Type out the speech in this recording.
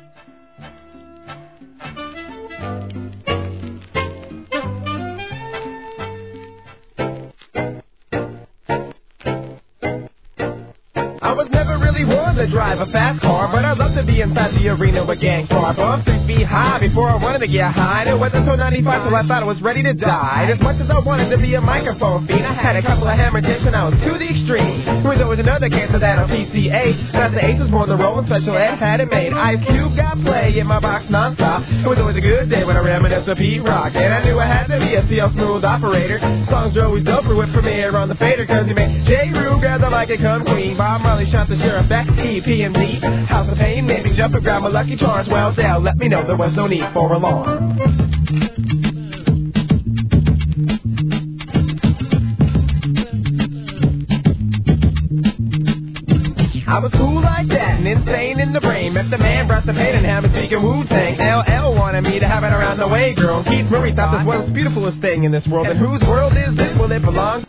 I was never really one to drive a fast car, but I love to be inside the arena with gang car. Above 6 feet high before I wanted to get high. And it wasn't until 95 till I thought I was ready to die. As much as I wanted to be a microphone fiend, I had a couple of hammer tips and I was to the extreme. There was always another cancer that on PCA. That's the Aces more than rolling special ed had it made. Ice Cube got play in my box nonstop. It was always a good day when I reminisced with Pete Rock. And I knew I had to be a CL Smooth operator. Songs are always dope for with premiere on the Fader, cause he made J. Rue grab the mic and come clean. Bob Marley shot the sheriff back, EPMD, House of Pain, maybe jump and grab my Lucky Charms. Well, they'll let me know there was no need for alarm. I was cool like that and insane in the brain. If the man brought the pain and had me speaking Wu-Tang. LL wanted me to have it around the way, girl. Keith Murray thought this was the beautifulest thing in this world. And whose world is this? Well, it belongs